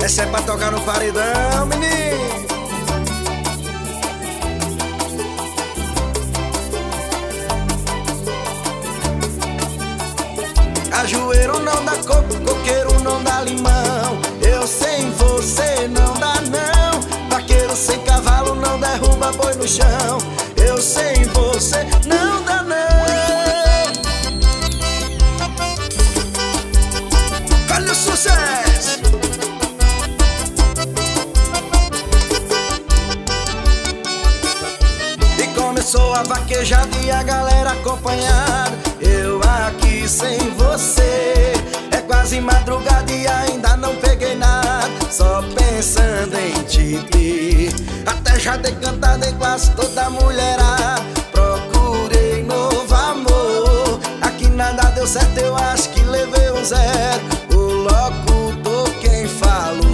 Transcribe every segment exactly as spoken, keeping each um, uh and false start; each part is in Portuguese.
Essa é pra tocar no paredão, menino. Cajueiro não dá coco, coqueiro não dá limão. Eu sem você não dá não. Vaqueiro sem cavalo não derruba boi no chão. Eu sem você não dá não. Olha o sucesso. E começou a vaquejada e a galera acompanhada. Eu aqui sem você, é quase madrugada e ainda não peguei nada. Só pensando em te ter. Até já dei cantada em quase toda mulherada. Procurei novo amor. Aqui nada deu certo, eu acho que levei um zero. O locutor quem falou.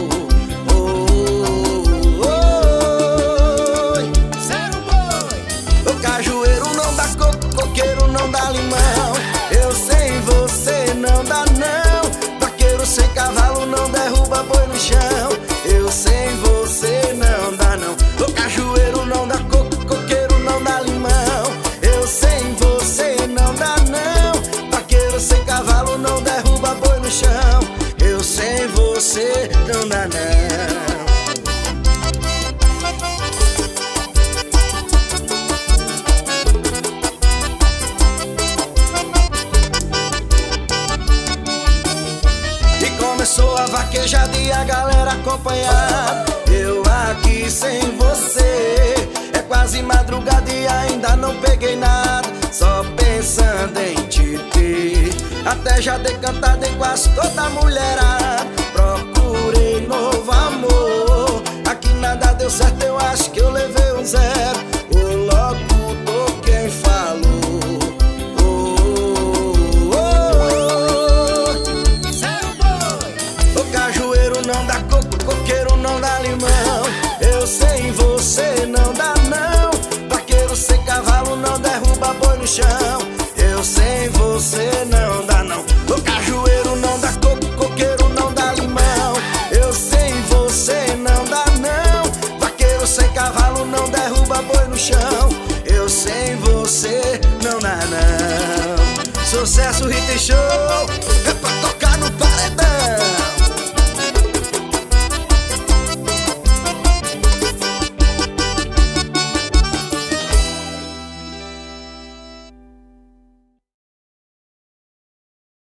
Não dá limão, eu sem você não dá não. Vaqueiro sem cavalo não derruba boi no chão. Eu sem você não dá não. O cajueiro não dá coco, coqueiro não dá limão. Eu sem você não dá não. Vaqueiro sem cavalo não derruba boi no chão. Eu sem você não dá não. Começou a vaquejada e a galera acompanhada. Eu aqui sem você, é quase madrugada e ainda não peguei nada. Só pensando em te ter. Até já dei cantada em quase toda mulherada. Procurei novo amor. Aqui nada deu certo, eu acho que eu levei um zero. O locutor quem falou. Não dá coco, coqueiro não dá limão. Eu sem você não dá não. Vaqueiro sem cavalo não derruba boi no chão. Eu sem você não dá não. O cajueiro não dá coco, coqueiro não dá limão. Eu sem você não dá não. Vaqueiro sem cavalo não derruba boi no chão. Eu sem você não dá não. Sucesso, hit show, é pra tocar no paredão.